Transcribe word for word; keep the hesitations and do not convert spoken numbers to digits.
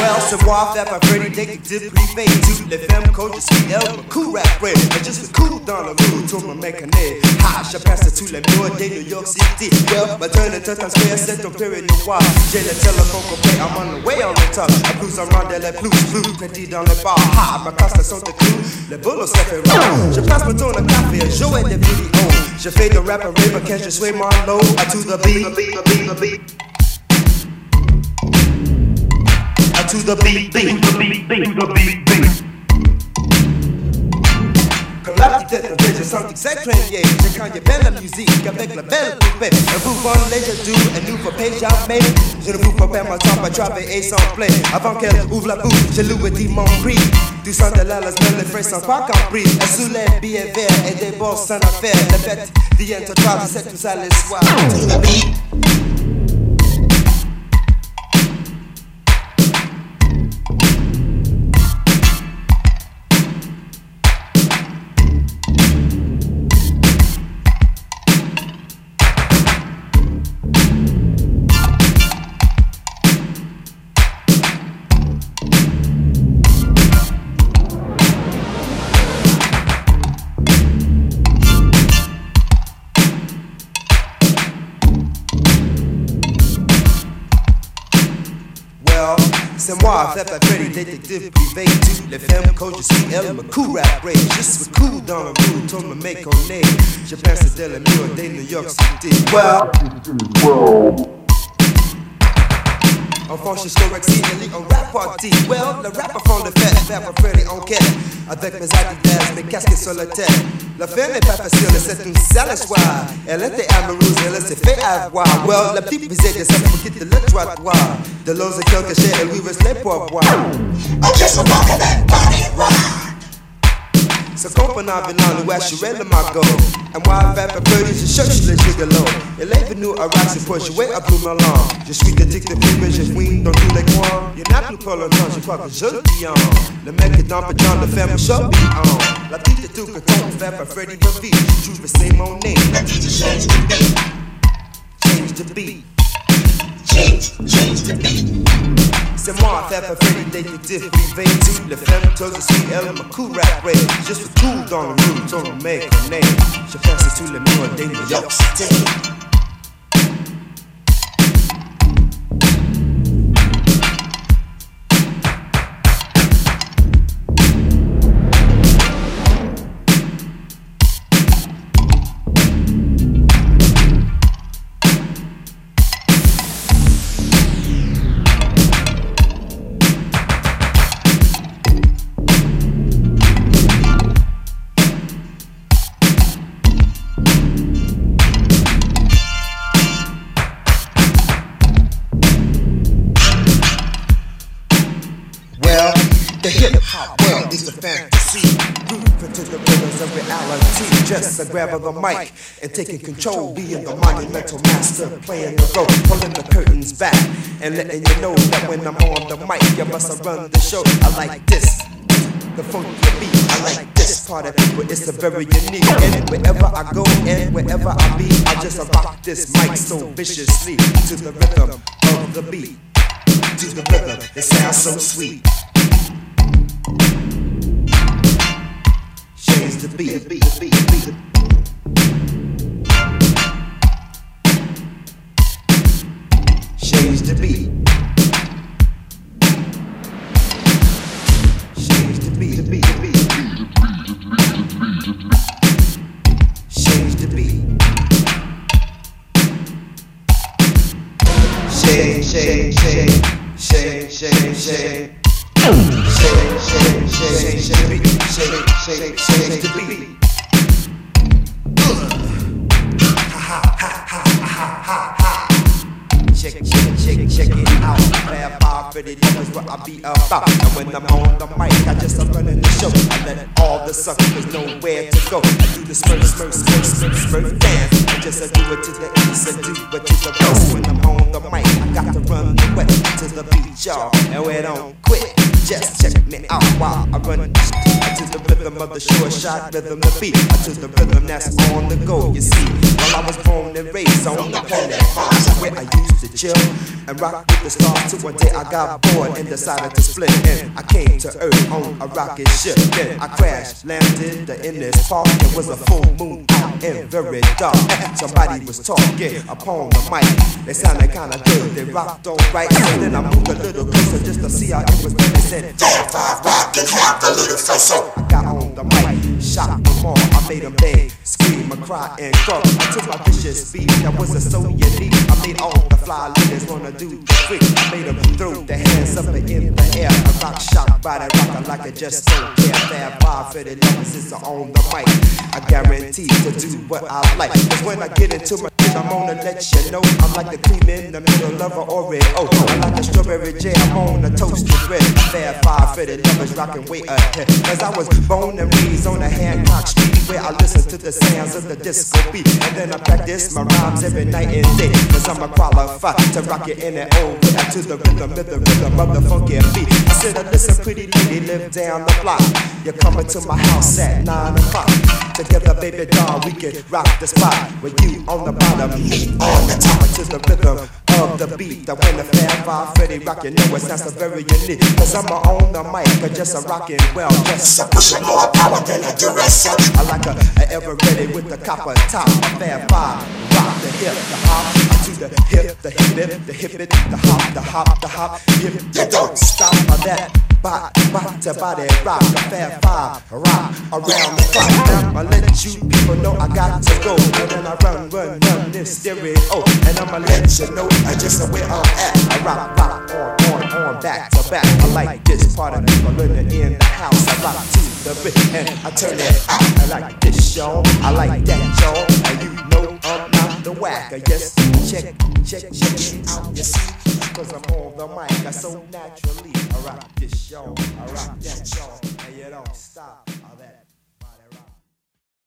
Well, c'est moi faire pas Freddy détective privé. Toutes les femmes coach, je suis elle, me cool rap rap. Et juste cool dans le mood, tout me mécané. Ha, je passe tous les murs de New York City. Well, ma turn into Times Square, c'est un période noir. J'ai le téléphone coupé, I'm on the way on the top. La blues around les blues, blues, petit dans les bars. Ha, ma casse sont de clous, les boulots se fait round. Je passe mon tour de café, jouer des vidéos. Je fais de rap and rap, quand je suis Marlowe. To the beat, beat, beat, beat. To the beat, beat, the beat, beat, the beat, beat. Comme la petite tête, je sens que c'est craigné. C'est quand il y a belle musique avec la belle poupée. Un vous volez, je doux, un nouveau pays jamais. Je ne vous prépare ma temps à travailler sans play. Avant qu'elle ouvre la bouche, je lui ai dit mon prix. Du sang de l'alas, mais les frais sont pas compris. Elle sous les billets verts et des bosses sans affaire. La bête, the enterprise, c'est tout ça les soirs. To the beat. C'est moi, fait pas Freddy, détective privé. Toutes les femmes coach, je suis elle, me cool rap rage. Je suis cool dans le mood, tout me make on name. Je pense que c'était le mur de New York City. Well, well. Enfant, je suis exceedingly en rap party. Well, le rapper fond de fête, fait pas Freddy en quête. Avec mes adidas, mes casquettes sur la tête. La femme n'est pas facile, c'est une sale histoire. Elle était amoureuse, elle s'est fait avoir. Well, la petite visée de ça pour quitter le trottoir. De l'eau et quelque chose, elle lui reste les pourboires. I just a walk in that body ride. Ce comprenant venant nous assurer le magot. Et moi, avec un peu, je cherche les gigolos. Elle est venue à Rax pour jouer à Blue Melon. Je suis détective privé, je fouine dans tous les coins. Il n'y en a plus pour longtemps, je crois que je le dis en. Le mec est dans Pétion, le fait mon show be on. La petite est tout que ton fait par Freddy Buffy. Je trouve que c'est mon name. La petite change the beat. Change the beat. Change, change the beat. C'est moi, fait par Freddy, détective privé. Toutes les femmes, toi je suis elle, ma cool rap rap. Je suis cool dans le room, ton make a name. Je passe tous les murs de New York City. The hip-hop world is a fantasy. Groove into the rhythms of reality. Just a grab of the mic and taking control. Being the monumental master, playing the role. Pulling the curtains back and letting you know that when I'm on the mic, you must run the show. I like this, the funky beat. I like this part of people, it's a very unique. And wherever I go and wherever I be, I just rock this mic so viciously. To the rhythm of the beat. To the rhythm, it sounds so sweet. Change the beat, beat, beat, beat. Change the beat. Change the beat, beat, beat. Change the beat. Shake, shake, shake, shake, shake, shake. Shake, shake, shake, shake, beat, shake, shake, shake the beat. Ha ha ha ha ha ha ha. Check, check, check, check it out. Bad bar for the numbers what I be about. And when I'm on the mic, I just I'm running the show. I let all the suckers know where to go. I do the smurf, smurf, smurf, smurf, smurf dance. just a do it to the east, a do it to the west. When I'm on the mic, I got to run the west to the beat, y'all, and we don't quit. Just check me out while I run to the rhythm of the short shot, rhythm the beat, to the rhythm that's on the go. You see, while I was born and raised on the planet Mars, where I used to chill and rock with the stars. Till one day I got bored and decided to split, and I came to Earth on a rocket ship. Then I crashed, landed in this park. It was a full moon out and very dark. Somebody was talking upon the mic. They sounded kinda good, they rocked alright. And then I moved a little closer just to see how it was done. They said, Fab Five rock and have the little face. So I got on the mic, shot them all. I made them beg, scream, and cry, and grow. I took my vicious speed, that was a so unique. I made all the fly ladies wanna do the freak. I made them throw their hands up in the air. I rock, shock, body rockin' like I just don't care. Fab Five for the lovers is on the mic. I guarantee to do what I like. Cause when I get into my shit, I'm gonna let you know I'm like the cream in the middle of an Oreo. I'm like a strawberry jam on a toasted bread. Fab Five for the lovers rockin' way ahead. Cause I was born and raised on a Hancock Street, where I listen to the sounds of the disco beat. And then I practice my rhymes every night and day. Cause I'm a qualified to rock it in and over to the rhythm, the rhythm of the funky beat. I said, listen, pretty lady, live down the block. You're coming to my house at nine o'clock. Together, baby doll, we can rock the spot. With you on the bottom, me on the top. To the rhythm of the beat. That when the Fab Five Freddy rock, you know it sounds so very unique. Cause I'm on the mic, but just a rockin' well. Just a pushing more power than a Duracell. I like a, a ever ready with the copper top. Fab Five, rock the hip, the hop. To the hip, the hip, it, the hip, it, the hop, the hop, the hop. If you don't stop on that. Bot, bot to body rock, the Fab Five rock around the clock. Now I let you people know I got to go, and then I run, run, run this stereo, and I'ma let you know I just where I'm at. I rock, rock on, on, on, back to back. I like this part of people in the, in the house. I rock to the beat and I turn it out. I like this, y'all. I like that, y'all. And you know I'm not the whack. I just check, check, check it out. You see? Cause I'm on the mic, I so naturally I rock this show, I rock that show, and you don't stop all that.